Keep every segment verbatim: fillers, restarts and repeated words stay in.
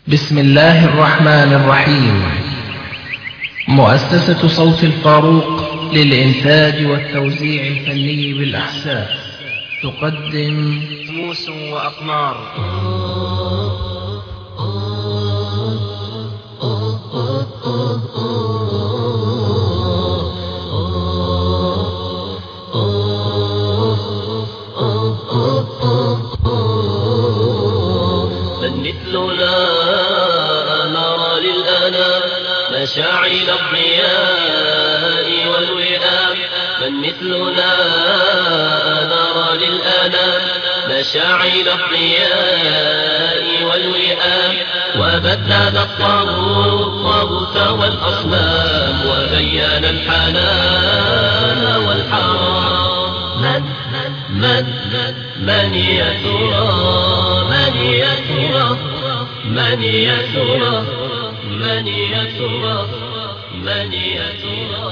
بسم الله الرحمن الرحيم. مؤسسة صوت الفاروق للإنتاج والتوزيع الفني بالأحساء تقدم موس وأقمار. مثلنا نرى للأنام مشاعل الضياء والوئام. من مثلنا نرى للأنام مشاعل الضياء والوئام. وبدد الطاغوت والأصنام وبين الحلال والحرام. من من من يا ترى من يا ترى من يا ترى من يا ترى من يا ترى.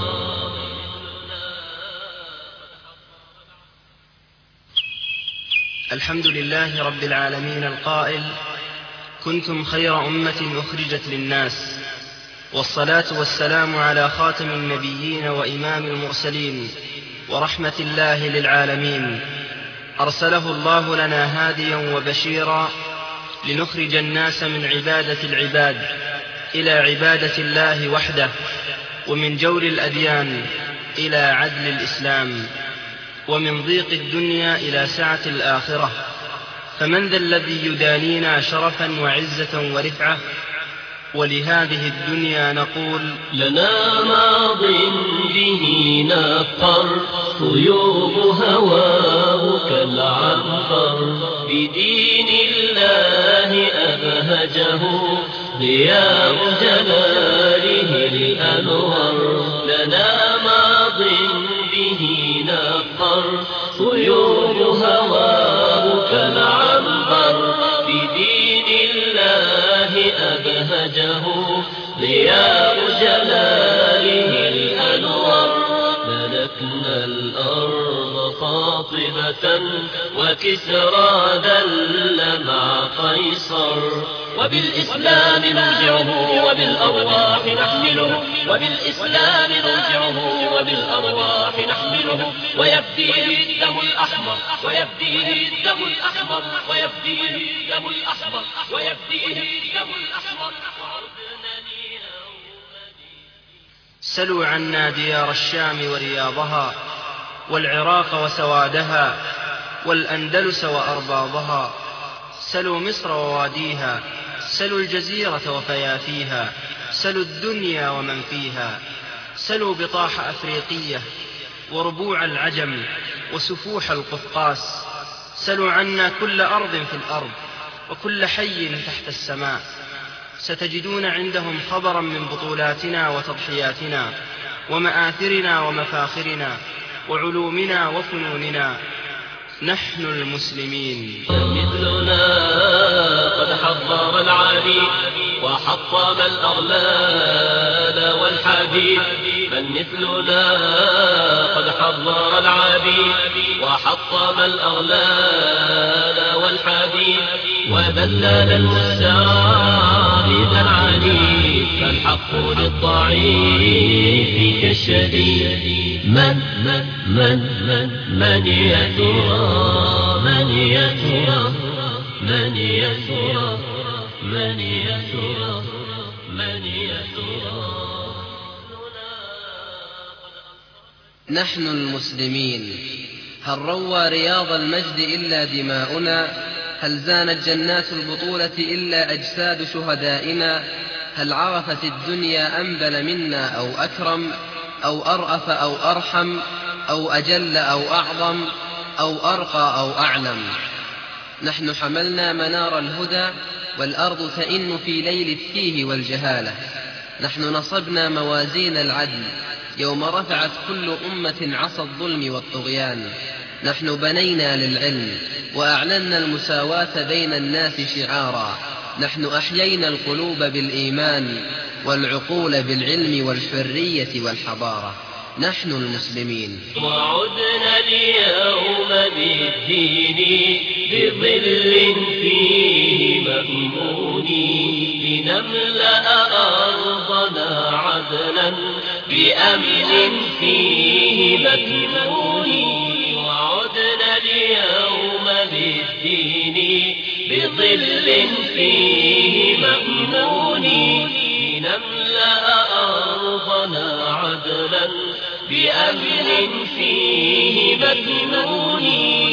الحمد لله رب العالمين القائل: كنتم خير أمة أخرجت للناس. والصلاة والسلام على خاتم النبيين وإمام المرسلين ورحمة الله للعالمين. أرسله الله لنا هاديا وبشيرا لنخرج الناس من عبادة العباد إلى عبادة الله وحده، ومن جور الأديان إلى عدل الإسلام، ومن ضيق الدنيا إلى سعة الآخرة. فمن ذا الذي يدانينا شرفا وعزة ورفعة؟ ولهذه الدنيا نقول: لنا ماض به نفر طيوب هواه كالعنبر. بدين الله أبهجه ضياء جلاله الأنور. لنا ماض به نفر طيوب هواه كالعنبر. بدين الله أبهجه ضياء جلاله الأنور. ملكنا الأرض قاطبة وكسرى ذل مع قيصر. وبالإسلام نرجعه وبالأرواح نحمله. وبالإسلام نرجعه وبالأرواح نحمله. ويفديه الدم الأحمر ويفديه الدم الأحمر ويفديه الدم الأحمر ويفديه الدم الأحمر. سلوا عنا ديار الشام ورياضها، والعراق وسوادها، والأندلس وأرباضها. سلوا مصر وواديها، سلوا الجزيرة وفيافيها، سلوا الدنيا ومن فيها. سلوا بطاح أفريقية وربوع العجم وسفوح القفقاس. سلوا عنا كل أرض في الأرض وكل حي تحت السماء. ستجدون عندهم خبرا من بطولاتنا وتضحياتنا ومآثرنا ومفاخرنا وعلومنا وفنوننا. نحن المسلمين. مثلنا قد حضر العالي وحطم الأغلال والحديد. من مثلنا قد حضر العالي وحطم الأغلال والحديد. وذلل المستعبد العنيد. فالحق للضعيف كالشديد. من من من من من يا ترى من يا ترى من يا ترى من يا ترى من يا ترى. نحن المسلمين. هل روى رياض المجد إلا دماؤنا؟ هل زانت جنات البطولة إلا أجساد شهدائنا؟ هل عرفت الدنيا أنبل منا أو أكرم أو أرأف أو أرحم أو أجل أو أعظم أو أرقى أو أعلم؟ نحن حملنا منار الهدى والأرض تئن في ليل التيه والجهالة. نحن نصبنا موازين العدل يوم رفعت كل أمة عصا الظلم والطغيان. نحن بنينا للعلم وأعلنا المساواة بين الناس شعارا. نحن أحيينا القلوب بالإيمان والعقول بالعلم والحرية والحضارة. نحن المسلمين. وعدنا اليوم بالدين بظل فيه مأمون لنملأ أرضنا عدلا بأمن فيه مكنون وعدنا اليوم بالدين بظل فيه مأمون لنملأ أرضنا عدلا بأمن فيه مكنون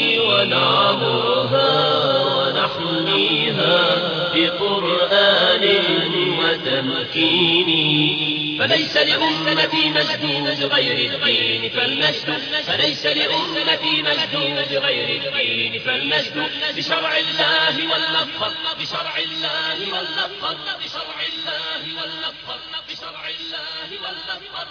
ونعمرها ونحميها بقرآن وتمكين فليس لأمتي مجد بغير الدين فالمجد فليس لأمتي مجد بغير الدين فالمجد بشرع الله والنفخ بشرع الله والنفخ بشرع الله والنفخ بشرع الله والنفخ.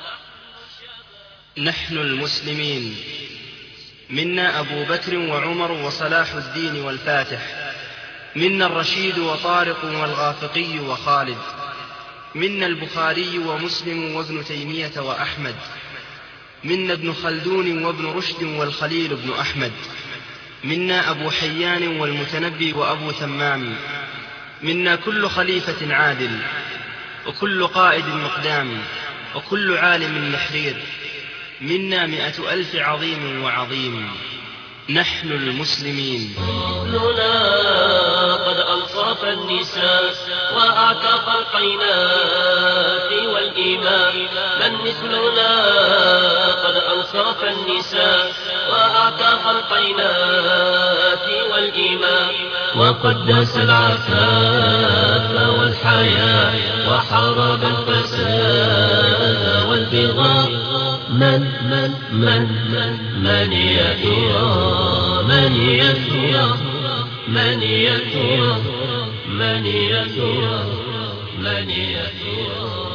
نحن المسلمين منا أبو بكر وعمر وصلاح الدين والفاتح، منا الرشيد وطارق والغافقي وخالد، منا البخاري ومسلم وابن تيمية وأحمد، منا ابن خلدون وابن رشد والخليل بن أحمد، منا أبو حيان والمتنبي وأبو تمام، منا كل خليفة عادل وكل قائد مقدام وكل عالم نحرير، منا مئة ألف عظيم وعظيم. نحن المسلمين. مثلنا قد أنصف النساء وأعتق القينات والإمام من مثلنا قد أنصف النساء وأعتق القينات والإمام وقدس العفاف والحياة وحارب الفساد والبغاء. من من من من من يا ترى من يا ترى من يا ترى من يا ترى من يا ترى.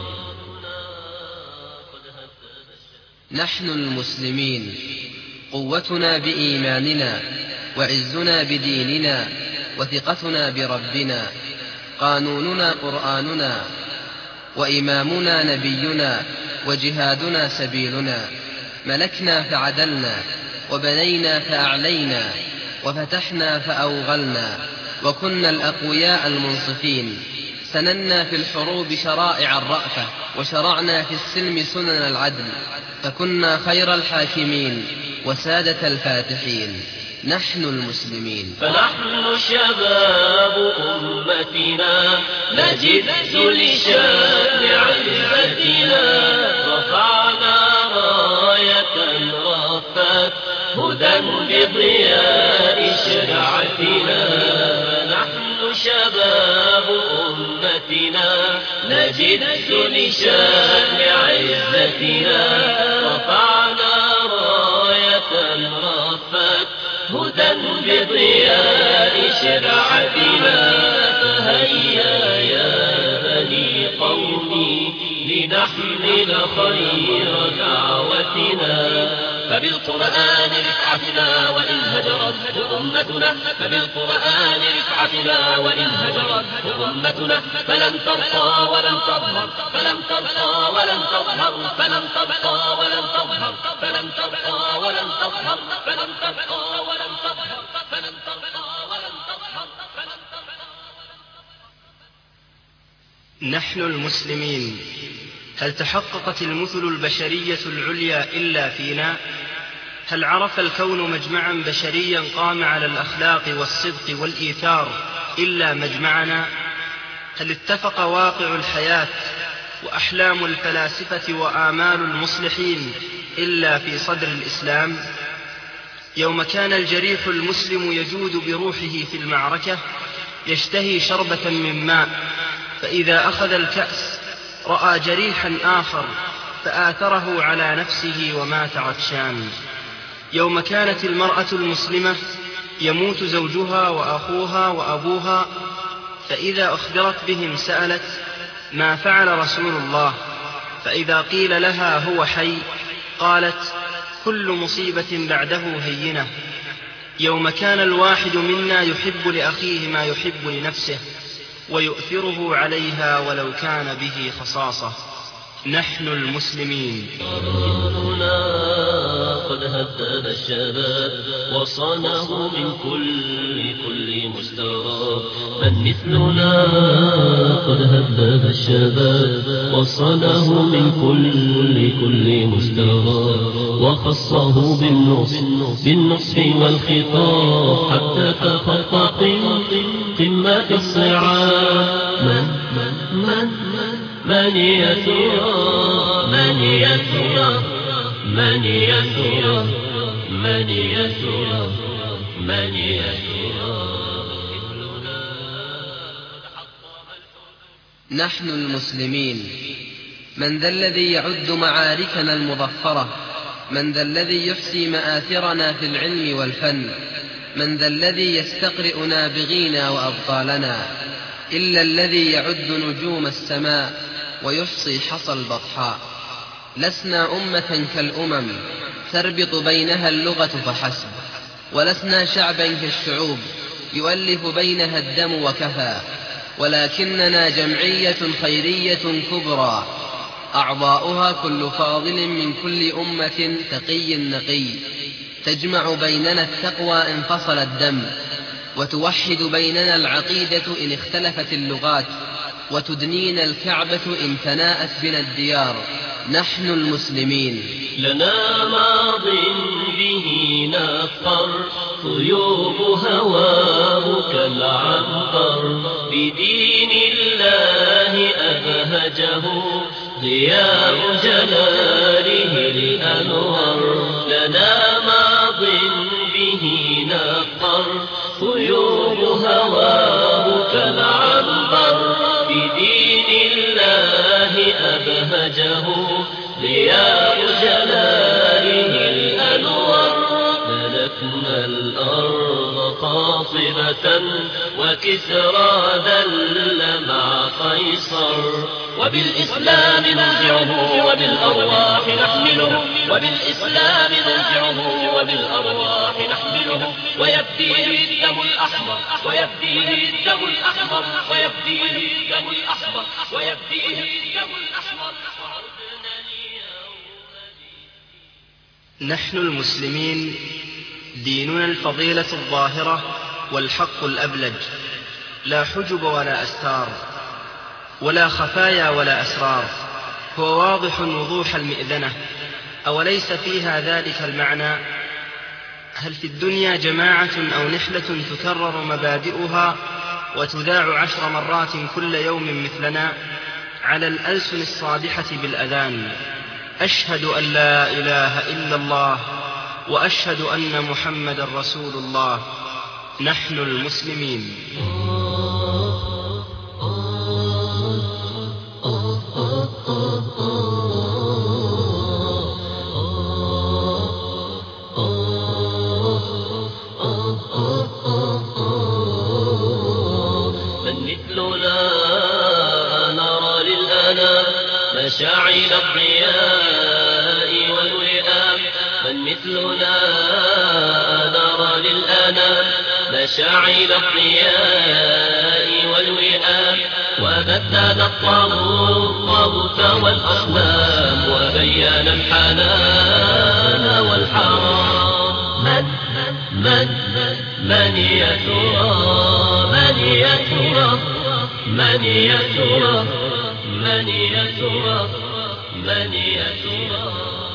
نحن المسلمين قوتنا بإيماننا وعزنا بديننا وثقتنا بربنا، قانوننا قرآننا وإمامنا نبينا وجهادنا سبيلنا. ملكنا فعدلنا وبنينا فأعلينا وفتحنا فأوغلنا وكنا الأقوياء المنصفين. سننا في الحروب شرائع الرأفة وشرعنا في السلم سنن العدل فكنا خير الحاكمين وسادة الفاتحين. نحن المسلمين. فنحن شباب أمتنا نجد لشان عزتنا رفعنا راية رفت هدى بضياء شرعتنا. نحن شباب أمتنا نجد لشان عزتنا رفعنا راية رفت هدى بضياء شرعتنا. فهيا يا بني قومي لنحمل خير دعوتنا فبالقرآن رفعتنا وإن هجرت أمتنا فبالقرآن رفعتنا وإن هجرت أمتنا فلن ترقى ولن تظهر فلن ترقى ولن تظهر فلن تبقى ولن تظهر فلن تبقى ولن تظهر فلن تبقى ولن تظهر فلن تبقى ولن تظهر فلن تبقى. نحن المسلمين هل تحققت المثل البشرية العليا إلا فينا؟ هل عرف الكون مجمعا بشريا قام على الأخلاق والصدق والإيثار إلا مجمعنا؟ هل اتفق واقع الحياة وأحلام الفلاسفة وآمال المصلحين إلا في صدر الإسلام؟ يوم كان الجريح المسلم يجود بروحه في المعركة يشتهي شربة من ماء، فإذا أخذ الكأس رأى جريحا آخر فآثره على نفسه ومات عطشان. يوم كانت المرأة المسلمة يموت زوجها وأخوها وأبوها فإذا أخبرت بهم سألت ما فعل رسول الله، فإذا قيل لها هو حي قالت كل مصيبة بعده هينة. يوم كان الواحد منا يحب لأخيه ما يحب لنفسه ويؤثره عليها ولو كان به خصاصة، نحن المسلمين. قد هذب الشباب وصانه من كل كل مستراب. من مثلنا قد هذب الشباب وصانه من كل كل مستراب. وخصه بالنصح بالنصح والخطاب حتى تخطى قمة الصعاب. من من من من يترى من يترى من يترى من يترى من يترى. نحن المسلمين. من ذا الذي يعد معاركنا المظفرة؟ من ذا الذي يحصي مآثرنا في العلم والفن؟ من ذا الذي يستقرئنا بغينا وأبطالنا؟ إلا الذي يعد نجوم السماء ويحصي حصى البطحاء. لسنا أمة كالأمم تربط بينها اللغة فحسب، ولسنا شعبا كالشعوب يؤلف بينها الدم وكفى، ولكننا جمعية خيرية كبرى أعضاؤها كل فاضل من كل أمة تقي نقي، تجمع بيننا التقوى إن فصل الدم، وتوحد بيننا العقيدة إن اختلفت اللغات، وتدنينا الكعبة إن تناءت بنا الديار. نحن المسلمين. لنا ماض به نفر طيوب هواه كالعنبر. بدين الله أبهجه ضياء جلاله الأنور. لنا ماض به نفر طيوب هواه كالعنبر. بدين الله أبهجه ضياء جلاله الأنور. ملكنا الأرض قاصبة وكسرى ذل مع قيصر. وبالإسلام نرجعه وبالأرواح نحمله. وبالإسلام نرجعه وبالأرواح نحمله. ويبديه الدم الأحمر ويبديه الدم الأحمر ويبديه الدم الأحمر ويبديه الدم الأحمر. نحن المسلمين ديننا الفضيلة الظاهرة والحق الأبلج، لا حجب ولا أستار ولا خفايا ولا أسرار، هو واضح وضوح المئذنة. أوليس فيها ذلك المعنى؟ هل في الدنيا جماعة أو نحلة تكرر مبادئها وتذاع عشر مرات كل يوم مثلنا على الألسن الصادحة بالأذان؟ أشهد أن لا إله إلا الله وأشهد أن محمد رسول الله. نحن المسلمين. مشاعل الضياء والوئام. من مثلنا نرى للأنام مشاعل الضياء والوئام. وبدل الطاغوت والأصنام وبين الحلال والحرام. من من من يترى من يترى من يترى من يترى من يترى.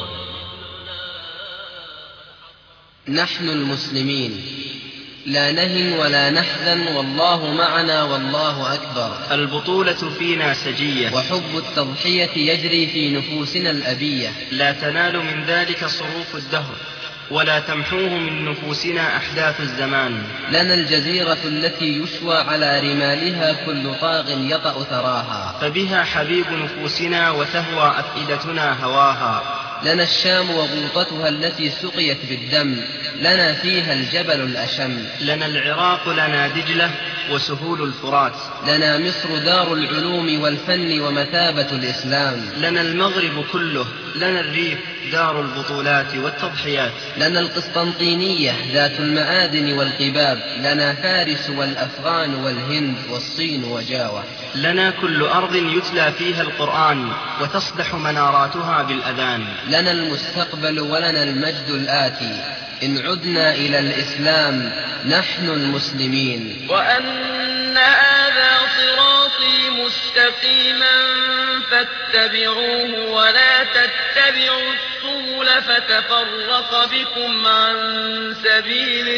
نحن المسلمين. لا نهن ولا نحزن والله معنا والله أكبر. البطولة فينا سجية وحب التضحية يجري في نفوسنا الأبية. لا تنال من ذلك صروف الدهر ولا تمحوه من نفوسنا أحداث الزمان. لنا الجزيرة التي يشوى على رمالها كل طاغ يطأ ثراها، فبها حبيب نفوسنا وتهوى أفئدتنا هواها. لنا الشام وغوطتها التي سقيت بالدم، لنا فيها الجبل الأشم. لنا العراق لنا دجلة وسهول الفرات. لنا مصر دار العلوم والفن ومثابة الإسلام. لنا المغرب كله، لنا الريف دار البطولات والتضحيات. لنا القسطنطينية ذات المآذن والقباب. لنا فارس والأفغان والهند والصين وجاوة. لنا كل أرض يتلى فيها القرآن وتصدح مناراتها بالأذان. لنا المستقبل ولنا المجد الآتي إن عدنا إلى الإسلام نحن المسلمين. وأن هذا صراطي مستقيما فاتبعوه ولا تتبعوا السبل فتفرق بكم عن سبيله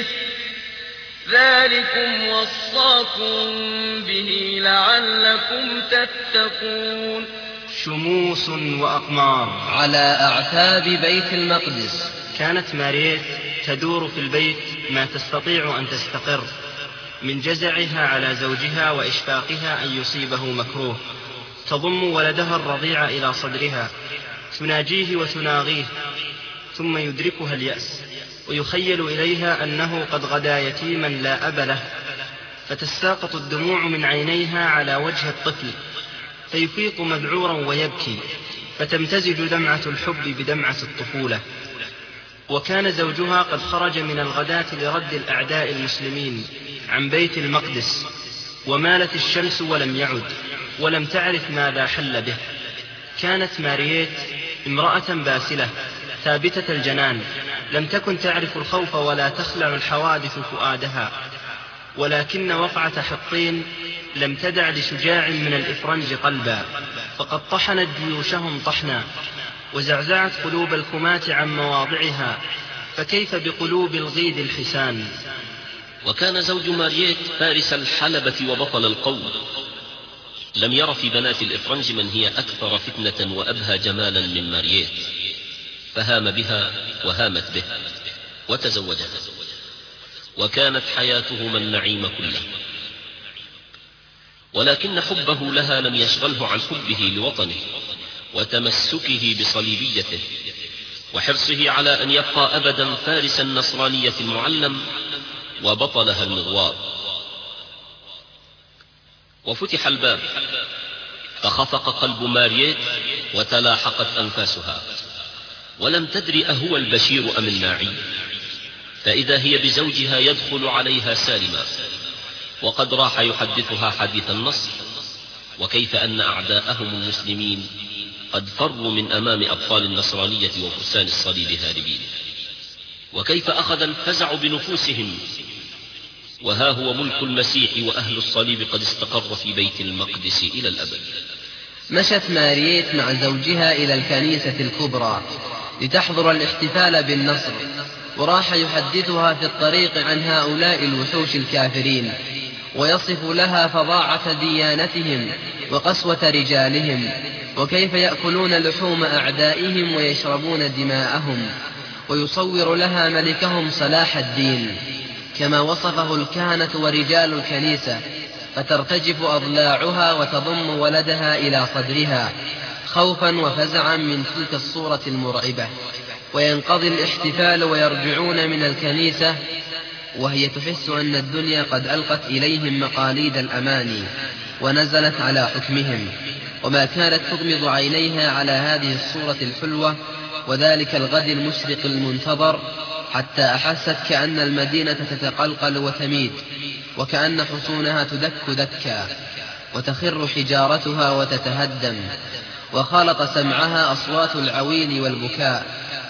ذلكم وصاكم به لعلكم تتقون. شموس وأقمار على أعتاب بيت المقدس. كانت ماريت تدور في البيت ما تستطيع أن تستقر من جزعها على زوجها وإشفاقها أن يصيبه مكروه. تضم ولدها الرضيع إلى صدرها، تناجيه وتناغيه، ثم يدركها اليأس ويخيل إليها أنه قد غدا يتيما لا أب له، فتساقط الدموع من عينيها على وجه الطفل فيفيق مذعورا ويبكي، فتمتزج دمعة الحب بدمعة الطفولة. وكان زوجها قد خرج من الغداة لرد الأعداء المسلمين عن بيت المقدس، ومالت الشمس ولم يعد، ولم تعرف ماذا حل به. كانت ماريت امرأة باسلة ثابتة الجنان، لم تكن تعرف الخوف ولا تخلع الحوادث فؤادها، ولكن وقعة حطين لم تدع لشجاع من الإفرنج قلبا، فقد طحنت جيوشهم طحنا وزعزعت قلوب الكماة عن مواضعها، فكيف بقلوب الغيد الحسان. وكان زوج ماريت فارس الحلبة وبطل القوم، لم ير في بنات الإفرنج من هي أكثر فتنة وأبهى جمالا من ماريت، فهام بها وهامت به وتزوجها، وكانت حياتهما النعيم كله. ولكن حبه لها لم يشغله عن حبه لوطنه وتمسكه بصليبيته وحرصه على أن يبقى أبدا فارس النصرانية المعلم وبطلها المغوار. وفتح الباب فخفق قلب ماريت وتلاحقت أنفاسها، ولم تدري أهو البشير أم الناعي، فإذا هي بزوجها يدخل عليها سالما، وقد راح يحدثها حديث النصر، وكيف أن أعداءهم المسلمين قد فروا من أمام أبطال النصرانية وفرسان الصليب هاربين، وكيف أخذ الفزع بنفوسهم، وها هو ملك المسيح وأهل الصليب قد استقر في بيت المقدس إلى الأبد. مشت ماريت مع زوجها إلى الكنيسة الكبرى لتحضر الاحتفال بالنصر، وراح يحدثها في الطريق عن هؤلاء الوحوش الكافرين، ويصف لها فظاعة ديانتهم وقسوة رجالهم، وكيف يأكلون لحوم أعدائهم ويشربون دماءهم، ويصور لها ملكهم صلاح الدين كما وصفه الكهنة ورجال الكنيسة، فترتجف أضلاعها وتضم ولدها إلى صدرها خوفا وفزعا من تلك الصورة المرعبة، وينقضي الاحتفال ويرجعون من الكنيسة وهي تحس أن الدنيا قد ألقت إليهم مقاليد الأماني ونزلت على حكمهم، وما كانت تغمض عينيها على هذه الصورة الحلوة وذلك الغد المشرق المنتظر، حتى أحست كأن المدينة تتقلقل وتميد، وكأن حصونها تدك دكا وتخر حجارتها وتتهدم، وخالط سمعها أصوات العويل والبكاء،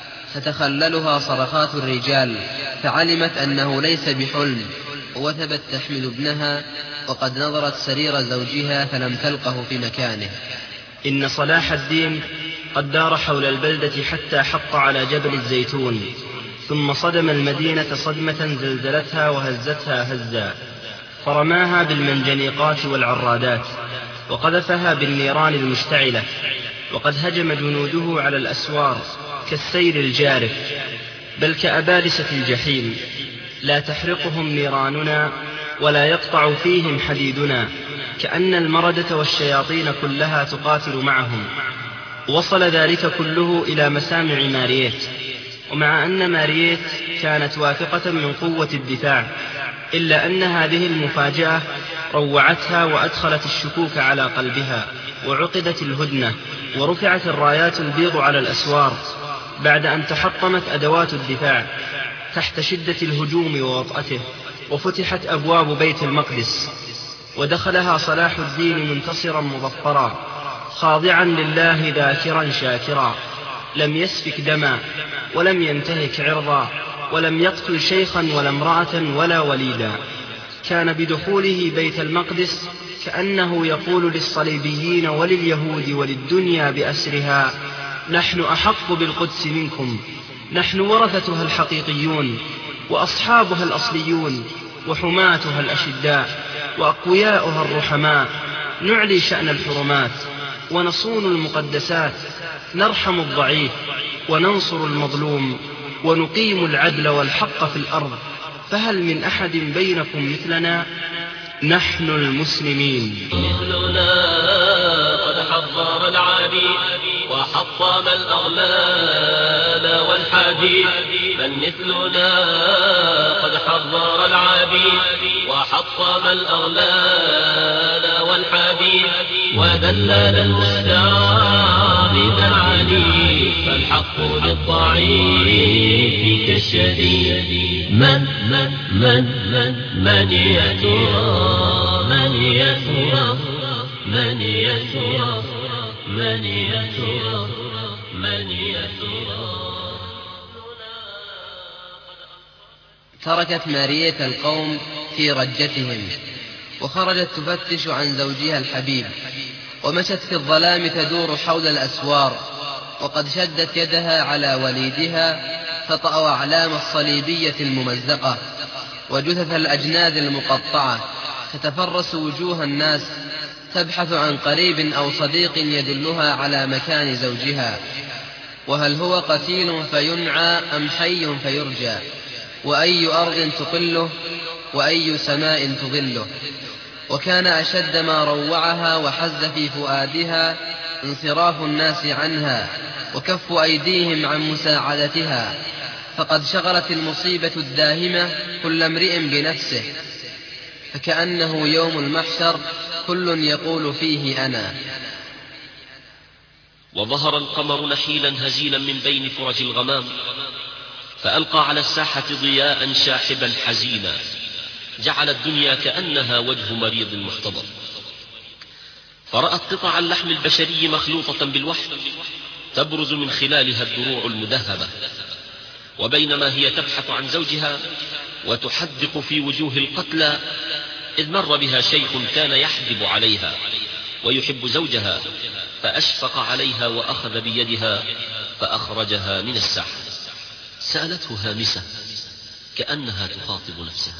تتخللها صرخات الرجال، فعلمت أنه ليس بحلم، ووثبت تحمل ابنها، وقد نظرت سرير زوجها فلم تلقه في مكانه. إن صلاح الدين قد دار حول البلدة حتى حط على جبل الزيتون، ثم صدم المدينة صدمة زلزلتها وهزتها هزا، فرماها بالمنجنيقات والعرادات، وقذفها بالنيران المشتعلة، وقد هجم جنوده على الأسوار كالسيل الجارف، بل كأبالسة الجحيم، لا تحرقهم نيراننا ولا يقطع فيهم حديدنا، كأن المردة والشياطين كلها تقاتل معهم. وصل ذلك كله إلى مسامع ماريت، ومع أن ماريت كانت واثقة من قوة الدفاع إلا أن هذه المفاجأة روعتها وأدخلت الشكوك على قلبها، وعقدت الهدنة، ورفعت الرايات البيض على الأسوار بعد أن تحطمت أدوات الدفاع تحت شدة الهجوم ووطأته، وفتحت أبواب بيت المقدس، ودخلها صلاح الدين منتصرا مظفرا خاضعا لله ذاكرا شاكرا، لم يسفك دما ولم ينتهك عرضا، ولم يقتل شيخا ولا امرأة ولا وليدا. كان بدخوله بيت المقدس كأنه يقول للصليبيين ولليهود وللدنيا بأسرها: نحن أحق بالقدس منكم، نحن ورثتها الحقيقيون، وأصحابها الأصليون، وحماتها الأشداء، وأقوياؤها الرحماء، نعلي شأن الحرمات، ونصون المقدسات، نرحم الضعيف، وننصر المظلوم، ونقيم العدل والحق في الأرض، فهل من أحد بينكم مثلنا؟ نحن المسلمين. مثلنا قد حضر العبيد وحطم الأغلال والحديد، بل مثلنا قد حضر العبيد وحطم الأغلال والحديد، وذلل المستعبد العنيد، فالحق للضعيف كالشديد. من من من من من يترى من يترى من يترى من يترى من يترى. تركت مارية القوم في رجتهم، وخرجت تفتش عن زوجها الحبيب، ومشت في الظلام تدور حول الأسوار، وقد شدت يدها على وليدها فطأوا أعلام الصليبية الممزقة وجثث الأجناد المقطعة، تتفرس وجوه الناس تبحث عن قريب أو صديق يدلها على مكان زوجها، وهل هو قتيل فينعى أم حي فيرجى، وأي أرض تقله وأي سماء تظله. وكان أشد ما روعها وحز في فؤادها انصراف الناس عنها وكف أيديهم عن مساعدتها، فقد شغلت المصيبة الداهمة كل امرئ بنفسه، فكأنه يوم المحشر كل يقول فيه أنا. وظهر القمر نحيلا هزيلا من بين فرج الغمام، فألقى على الساحة ضياء شاحبا حزينا، جعل الدنيا كأنها وجه مريض محتضر. فرأت قطع اللحم البشري مخلوطة بالوحل تبرز من خلالها الدروع المدهبة، وبينما هي تبحث عن زوجها وتحدق في وجوه القتلى، إذ مر بها شيخ كان يحجب عليها ويحب زوجها، فأشفق عليها وأخذ بيدها فأخرجها من الساحة. سألته هامسة كأنها تخاطب نفسها: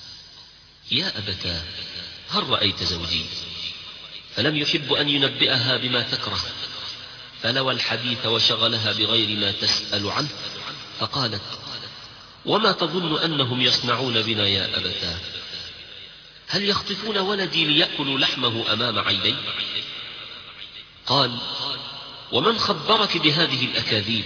يا أبتاه، هل رأيت زوجي؟ فلم يحب أن ينبئها بما تكره، فلوى الحديث وشغلها بغير ما تسأل عنه، فقالت: وما تظن أنهم يصنعون بنا يا أبتاه؟ هل يخطفون ولدي ليأكلوا لحمه أمام عيني؟ قال: ومن خبرك بهذه الأكاذيب؟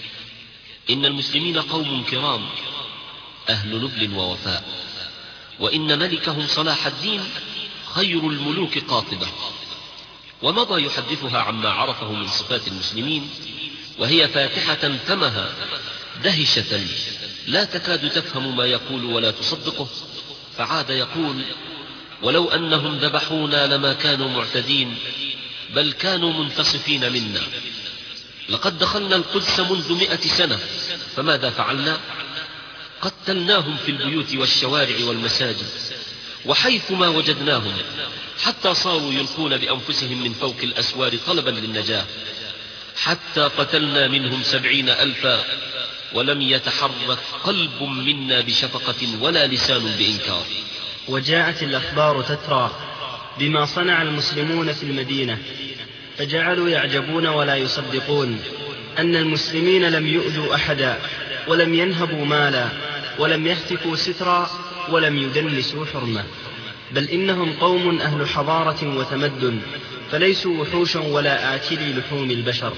إن المسلمين قوم كرام أهل نبل ووفاء، وإن ملكهم صلاح الدين خير الملوك قاطبة. ومضى يحدثها عما عرفه من صفات المسلمين، وهي فاتحة فمها دهشة لا تكاد تفهم ما يقول ولا تصدقه، فعاد يقول: ولو أنهم ذبحونا لما كانوا معتدين، بل كانوا منتصفين منا. لقد دخلنا القدس منذ مئة سنة، فماذا فعلنا؟ قتلناهم في البيوت والشوارع والمساجد وحيث ما وجدناهم، حتى صاروا يلقون بأنفسهم من فوق الأسوار طلبا للنجاة، حتى قتلنا منهم سبعين ألفا، ولم يتحرك قلب منا بشفقة ولا لسان بإنكار. وجاءت الأخبار تترى بما صنع المسلمون في المدينة، فجعلوا يعجبون ولا يصدقون أن المسلمين لم يؤذوا أحدا، ولم ينهبوا مالا، ولم يهتكوا سترا، ولم يدنسوا حرمة، بل إنهم قوم أهل حضارة وتمدن، فليسوا وحوشا ولا آكلي لحوم البشر.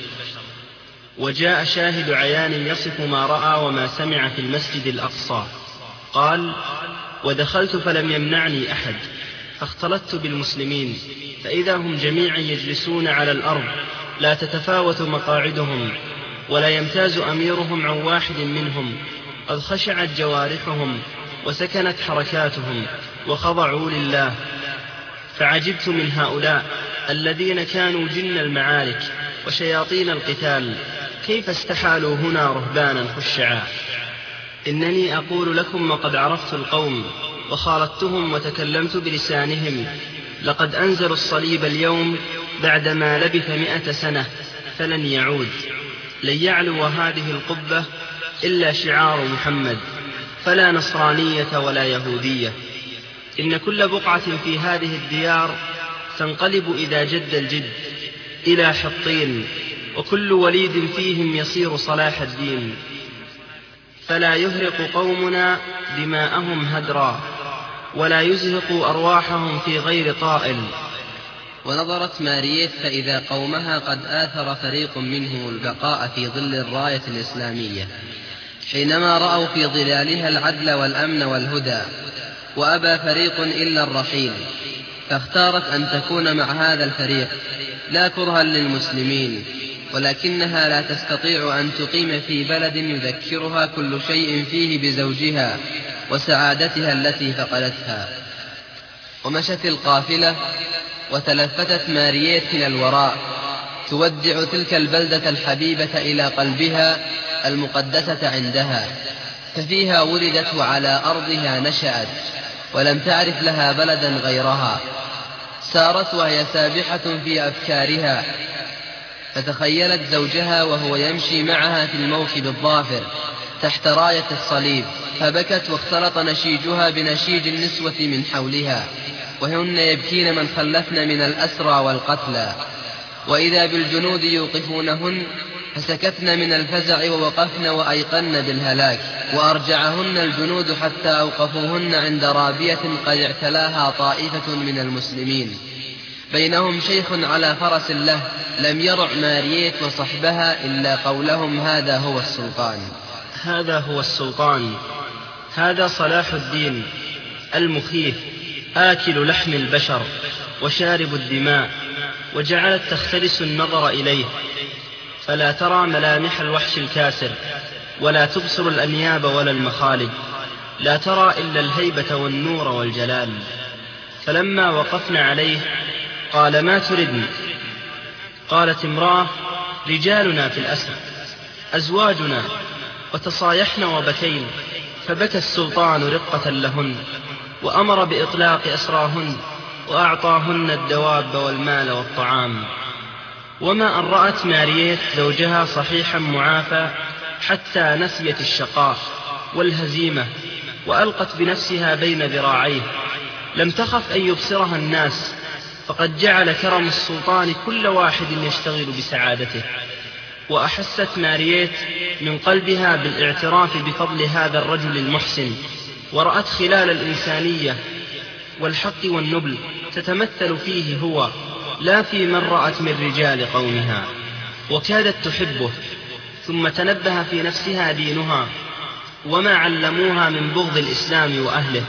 وجاء شاهد عيان يصف ما رأى وما سمع في المسجد الأقصى، قال: ودخلت فلم يمنعني أحد، فاختلطت بالمسلمين فإذا هم جميعا يجلسون على الأرض لا تتفاوت مقاعدهم، ولا يمتاز أميرهم عن واحد منهم، قد خشعت جوارحهم وسكنت حركاتهم وخضعوا لله. فعجبت من هؤلاء الذين كانوا جن المعارك وشياطين القتال، كيف استحالوا هنا رهبانا خشعا. إنني أقول لكم وقد عرفت القوم وخالطتهم وتكلمت بلسانهم، لقد أنزلوا الصليب اليوم بعدما لبث مئة سنة فلن يعود. لن يعلو هذه القبة إلا شعار محمد، فلا نصرانية ولا يهودية. إن كل بقعة في هذه الديار تنقلب إذا جد الجد إلى حطين، وكل وليد فيهم يصير صلاح الدين. فلا يهرق قومنا دماءهم هدرا، ولا يزهق أرواحهم في غير طائل. ونظرت ماريت فإذا قومها قد آثر فريق منهم البقاء في ظل الراية الإسلامية حينما رأوا في ظلالها العدل والأمن والهدى، وأبى فريق إلا الرحيل، فاختارت أن تكون مع هذا الفريق لا كرها للمسلمين، ولكنها لا تستطيع أن تقيم في بلد يذكرها كل شيء فيه بزوجها وسعادتها التي فقدتها. ومشت القافلة وتلفتت ماريت إلى الوراء تودع تلك البلدة الحبيبة إلى قلبها المقدسة عندها، ففيها ولدت وعلى أرضها نشأت، ولم تعرف لها بلدا غيرها. سارت وهي سابحة في أفكارها، فتخيلت زوجها وهو يمشي معها في الموكب الظافر تحت راية الصليب، فبكت واختلط نشيجها بنشيج النسوة من حولها، وهن يبكين من خلفن من الأسرى والقتلى، وإذا بالجنود يوقفونهن فسكتن من الفزع ووقفن وأيقن بالهلاك، وأرجعهن الجنود حتى أوقفوهن عند رابية قد اعتلاها طائفة من المسلمين، بينهم شيخ على فرس له، لم يرع ماريت وصحبها إلا قولهم هذا هو السلطان. هذا هو السلطان، هذا صلاح الدين المخيف، آكل لحم البشر وشارب الدماء. وجعلت تختلس النظر إليه، فلا ترى ملامح الوحش الكاسر، ولا تبصر الأنياب ولا المخالب، لا ترى إلا الهيبة والنور والجلال. فلما وقفنا عليه قال: ما تردن؟ قالت امرأة: رجالنا في الأسر، أزواجنا. وتصايحن وبكين، فبكى السلطان رقة لهن، وأمر بإطلاق أسراهن، وأعطاهن الدواب والمال والطعام. وما أن رأت ماريت زوجها صحيحا معافى حتى نسيت الشقاء والهزيمة، وألقت بنفسها بين ذراعيه، لم تخف أن يبصرها الناس، فقد جعل كرم السلطان كل واحد يشتغل بسعادته. وأحست ماريت من قلبها بالاعتراف بفضل هذا الرجل المحسن، ورأت خلال الإنسانية والحق والنبل تتمثل فيه هو، لا في من رأت من رجال قومها، وكادت تحبه. ثم تنبه في نفسها دينها وما علموها من بغض الإسلام وأهله،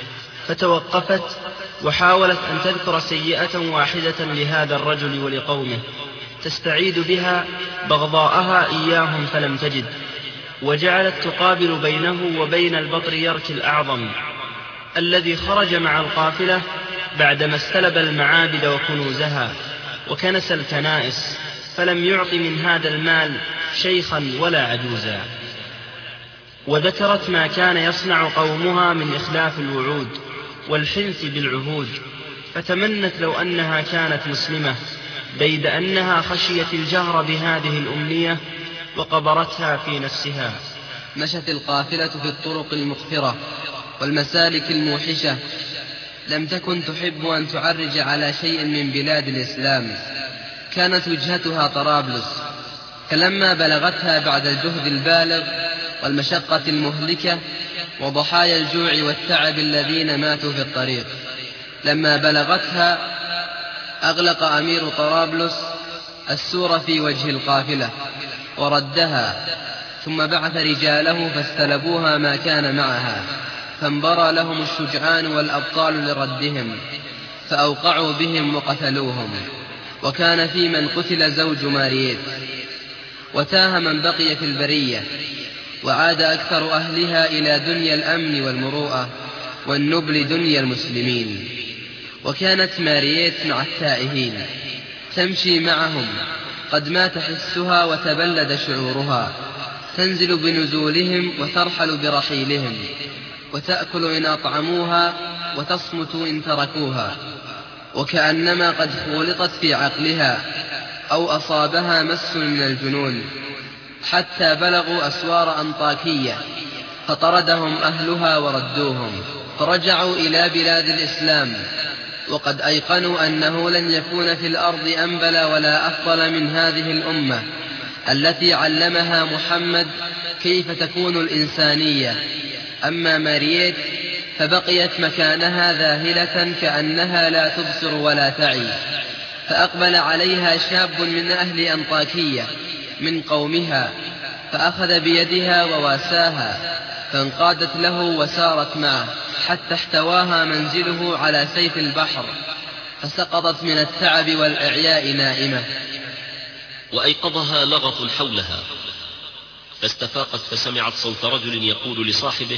فتوقفت وحاولت أن تذكر سيئة واحدة لهذا الرجل ولقومه تستعيد بها بغضاءها إياهم، فلم تجد، وجعلت تقابل بينه وبين البطريرك الأعظم الذي خرج مع القافلة بعدما استلب المعابد وكنوزها وكنس الكنائس، فلم يعط من هذا المال شيخا ولا عجوزا. وذكرت ما كان يصنع قومها من إخلاف الوعود والحنث بالعهود، فتمنت لو أنها كانت مسلمة، بيد أنها خشيت الجهر بهذه الأمنية وقبرتها في نفسها. مشت القافلة في الطرق المقفرة والمسالك الموحشة، لم تكن تحب أن تعرج على شيء من بلاد الإسلام، كانت وجهتها طرابلس، فلما بلغتها بعد الجهد البالغ والمشقة المهلكة وضحايا الجوع والتعب الذين ماتوا في الطريق، لما بلغتها أغلق أمير طرابلس السور في وجه القافلة وردها، ثم بعث رجاله فاستلبوها ما كان معها، فانبرى لهم الشجعان والأبطال لردهم، فأوقعوا بهم وقتلوهم. وكان في من قتل زوج ماريت. وتاه من بقي في البرية، وعاد أكثر أهلها إلى دنيا الأمن والمروءة والنبل دنيا المسلمين. وكانت ماريت مع التائهين تمشي معهم، قد مات حسها وتبلد شعورها، تنزل بنزولهم وترحل برحيلهم، وتأكل إن أطعموها وتصمت إن تركوها، وكأنما قد خولطت في عقلها أو أصابها مس من الجنون، حتى بلغوا أسوار أنطاكية فطردهم أهلها وردوهم، فرجعوا إلى بلاد الإسلام وقد أيقنوا أنه لن يكون في الأرض أنبل ولا أفضل من هذه الأمة التي علمها محمد كيف تكون الإنسانية. أما ماريت فبقيت مكانها ذاهلة كأنها لا تبصر ولا تعي، فأقبل عليها شاب من أهل أنطاكية من قومها، فأخذ بيدها وواساها، فانقادت له وسارت معه حتى احتواها منزله على سيف البحر، فسقطت من التعب والإعياء نائمة. وأيقظها لغط حولها، فاستفاقت فسمعت صوت رجل يقول لصاحبه: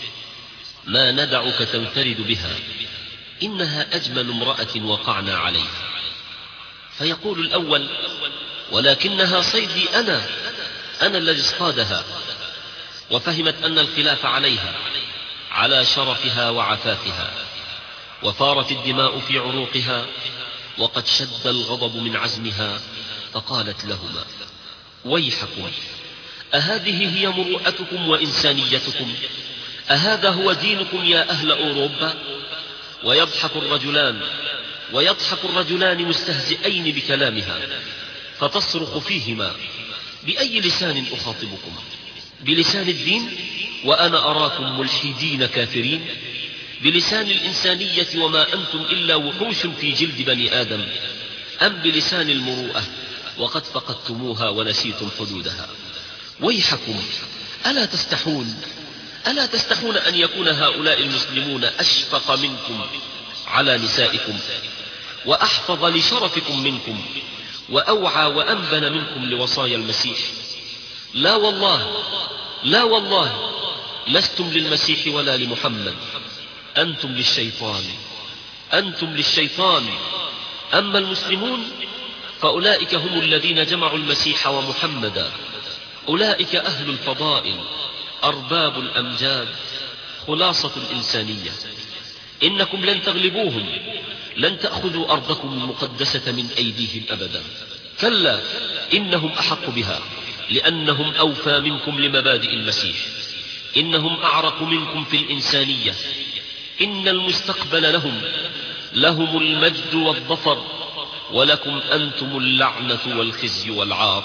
ما ندعك تنفرد بها، إنها أجمل امرأة وقعنا عليها. فيقول الأول: ولكنها صيدي أنا أنا الذي اصطادها. وفهمت أن الخلاف عليها، على شرفها وعفافها، وفارت الدماء في عروقها، وقد شد الغضب من عزمها، فقالت لهما: ويحكم، أهذه هي مروءتكم وإنسانيتكم؟ أهذا هو دينكم يا أهل أوروبا؟ ويضحك الرجلان ويضحك الرجلان مستهزئين بكلامها، فتصرخ فيهما: بأي لسان أخاطبكم؟ بلسان الدين وأنا أراكم ملحدين كافرين؟ بلسان الإنسانية وما أنتم إلا وحوش في جلد بني آدم؟ أم بلسان المروءة وقد فقدتموها ونسيتم حدودها؟ ويحكم، ألا تستحون ألا تستحون أن يكون هؤلاء المسلمون أشفق منكم على نسائكم، وأحفظ لشرفكم منكم، وأوعى وأنبن منكم لوصايا المسيح؟ لا والله لا والله لستم للمسيح ولا لمحمد، أنتم للشيطان أنتم للشيطان. أما المسلمون فأولئك هم الذين جمعوا المسيح ومحمدا، أولئك أهل الفضائل، أرباب الأمجاد، خلاصة الإنسانية. إنكم لن تغلبوهم، لن تأخذوا أرضكم المقدسة من أيديهم أبدا، كلا، إنهم أحق بها، لأنهم أوفى منكم لمبادئ المسيح، إنهم أعرق منكم في الإنسانية، إن المستقبل لهم لهم المجد والظفر، ولكم أنتم اللعنة والخزي والعار.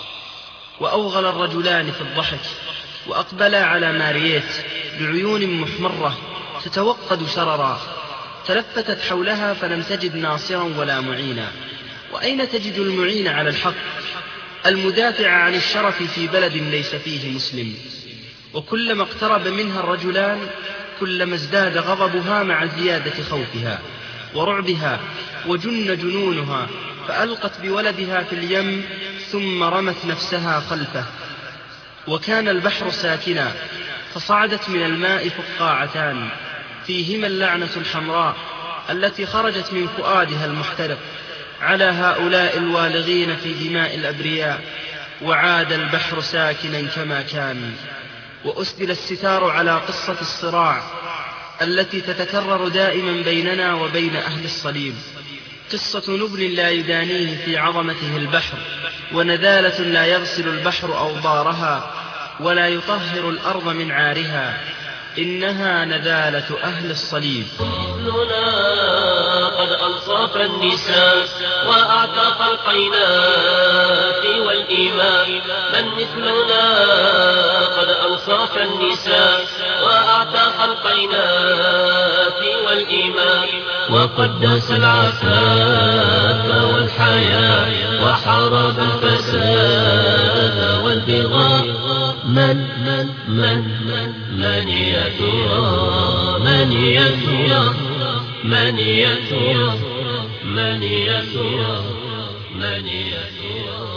وأوغل الرجلان في الضحك، وأقبلا على ماريت بعيون محمرة تتوقد شررا، تلفتت حولها فلم تجد ناصرا ولا معينا. وأين تجد المعين على الحق، المدافع عن الشرف في بلد ليس فيه مسلم؟ وكلما اقترب منها الرجلان كلما ازداد غضبها مع زيادة خوفها ورعبها، وجن جنونها، فألقت بولدها في اليم ثم رمت نفسها خلفه. وكان البحر ساكنا، فصعدت من الماء فقاعتان فيهما اللعنة الحمراء التي خرجت من فؤادها المحترق على هؤلاء الوالغين في دماء الأبرياء. وعاد البحر ساكنا كما كان، وأسدل الستار على قصة الصراع التي تتكرر دائما بيننا وبين أهل الصليب، قصة نبل لا يدانيه في عظمته البحر، ونذالة لا يغسل البحر أوضارها ولا يطهر الأرض من عارها، إنها نذالة أهل الصليب. قد أنصاف النساء وأعتق القينات والإيمان. من مثلنا قد أنصاف النساء وأعتق القينات والإيمان. وقدس العفاف والحياة وحارب الفساد والبغاء. من من من من من يا ترى من يا ترى من يا ترى من يا ترى من يا ترى.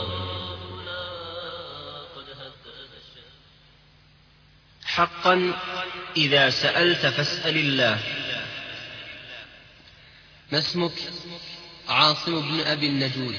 حقا إذا سألت فاسأل الله. ما اسمك؟ عاصم بن أبي النجود.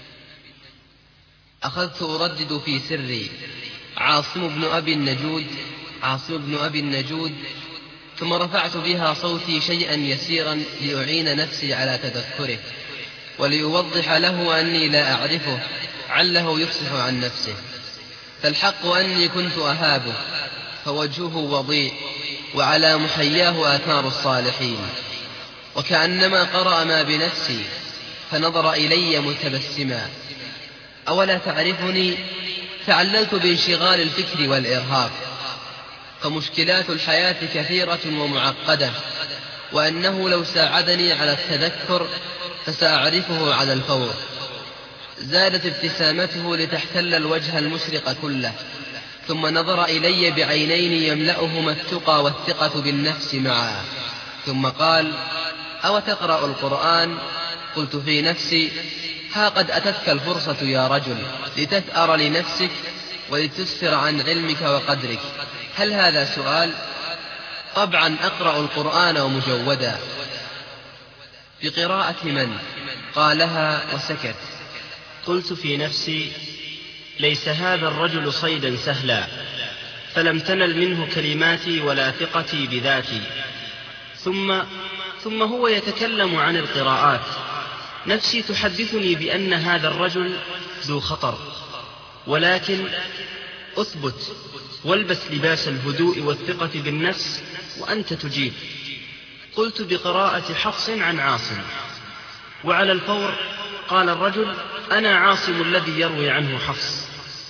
أخذت أردد في سري عاصم بن أبي النجود عاصم بن أبي النجود، ثم رفعت بها صوتي شيئا يسيرا لأعين نفسي على تذكره وليوضح له أني لا أعرفه عله يفصح عن نفسه. فالحق أني كنت أهابه، فوجهه وضيء وعلى محياه آثار الصالحين، وكأنما قرأ ما بنفسي فنظر إلي متبسما. أولا تعرفني؟ تعللت بانشغال الفكر والإرهاب، فمشكلات الحياة كثيرة ومعقدة، وأنه لو ساعدني على التذكر فسأعرفه على الفور. زادت ابتسامته لتحتل الوجه المشرق كله، ثم نظر إلي بعينين يملأهما التقى والثقة بالنفس معا، ثم قال: أو تقرأ القرآن؟ قلت في نفسي: ها قد أتتك الفرصة يا رجل لتثأر لنفسك ولتسفر عن علمك وقدرك، هل هذا سؤال؟ طبعا أقرأ القرآن ومجودا. بقراءة من؟ قالها وسكت. قلت في نفسي: ليس هذا الرجل صيدا سهلا، فلم تنل منه كلماتي ولا ثقتي بذاتي. ثم ثم هو يتكلم عن القراءات. نفسي تحدثني بأن هذا الرجل ذو خطر، ولكن أثبت والبس لباس الهدوء والثقة بالنفس وأنت تجيب. قلت بقراءة حفص عن عاصم. وعلى الفور قال الرجل: أنا عاصم الذي يروي عنه حفص.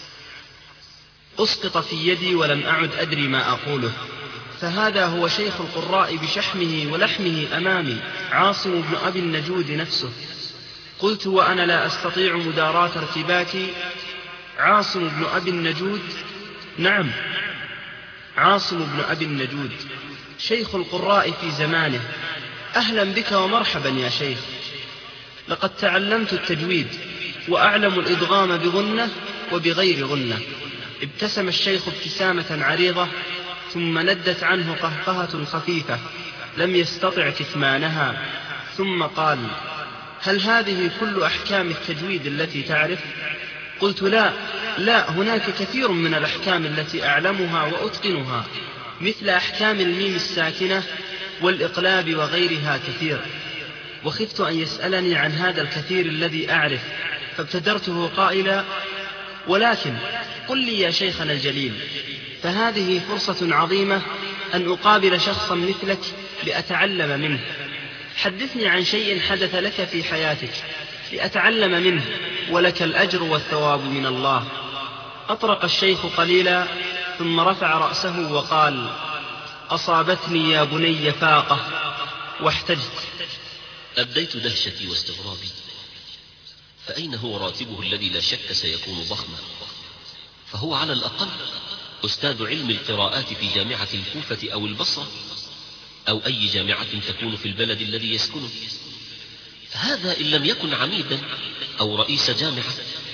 أسقط في يدي ولم أعد أدري ما أقوله، فهذا هو شيخ القراء بشحمه ولحمه أمامي، عاصم بن أبي النجود نفسه. قلت وأنا لا أستطيع مداراة ارتباكي: عاصم بن أبي النجود؟ نعم، عاصم بن أبي النجود، شيخ القراء في زمانه. أهلا بك ومرحبا يا شيخ، لقد تعلمت التجويد وأعلم الإدغام بغنة وبغير غنة. ابتسم الشيخ ابتسامة عريضة، ثم ندت عنه قهقهة خفيفة لم يستطع كتمانها، ثم قال: هل هذه كل أحكام التجويد التي تعرف؟ قلت: لا لا، هناك كثير من الأحكام التي أعلمها وأتقنها، مثل أحكام الميم الساكنة والإقلاب وغيرها كثير. وخفت أن يسألني عن هذا الكثير الذي أعرف، فابتدرته قائلا: ولكن قل لي يا شيخنا الجليل، فهذه فرصة عظيمة أن أقابل شخصا مثلك لأتعلم منه. حدثني عن شيء حدث لك في حياتك لأتعلم منه، ولك الأجر والثواب من الله. أطرق الشيخ قليلا ثم رفع رأسه وقال: أصابتني يا بني فاقة واحتجت. أبديت دهشتي واستغرابي، فأين هو راتبه الذي لا شك سيكون ضخما؟ فهو على الأقل أستاذ علم القراءات في جامعة الكوفة أو البصرة أو أي جامعة تكون في البلد الذي يسكنه. هذا إن لم يكن عميدا أو رئيس جامعة.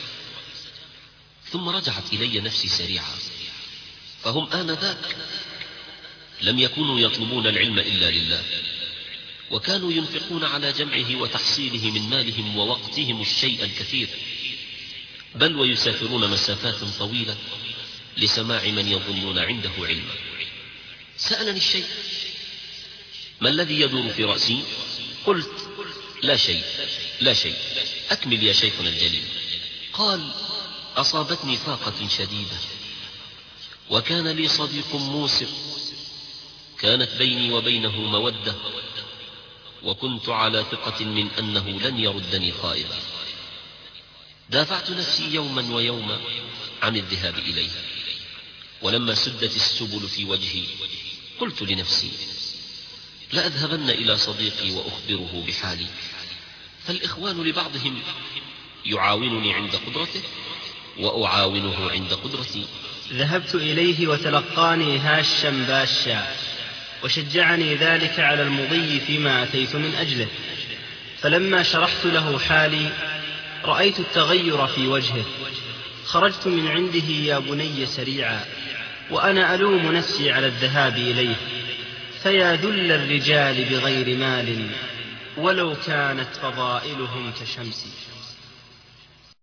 ثم رجعت إلي نفسي سريعا، فهم آنذاك لم يكونوا يطلبون العلم إلا لله، وكانوا ينفقون على جمعه وتحصيله من مالهم ووقتهم الشيء الكثير، بل ويسافرون مسافات طويلة لسماع من يظنون عنده علما. سألني الشيء: ما الذي يدور في رأسي؟ قلت: لا شيء لا شيء، أكمل يا شيخنا الجليل. قال: أصابتني فاقة شديدة، وكان لي صديق موسر، كانت بيني وبينه مودة، وكنت على ثقة من أنه لن يردني خائبا. دافعت نفسي يوما ويوما عن الذهاب إليه، ولما سدت السبل في وجهي قلت لنفسي لأذهبن إلى صديقي وأخبره بحالي، فالإخوان لبعضهم يعاونني عند قدرته وأعاونه عند قدرتي. ذهبت إليه وتلقاني هاشا باشا، وشجعني ذلك على المضي فيما أتيت من أجله. فلما شرحت له حالي رأيت التغير في وجهه. خرجت من عنده يا بني سريعا، وأنا ألوم نفسي على الذهاب إليه، فيا ذل الرجال بغير مال ولو كانت فضائلهم كشمس.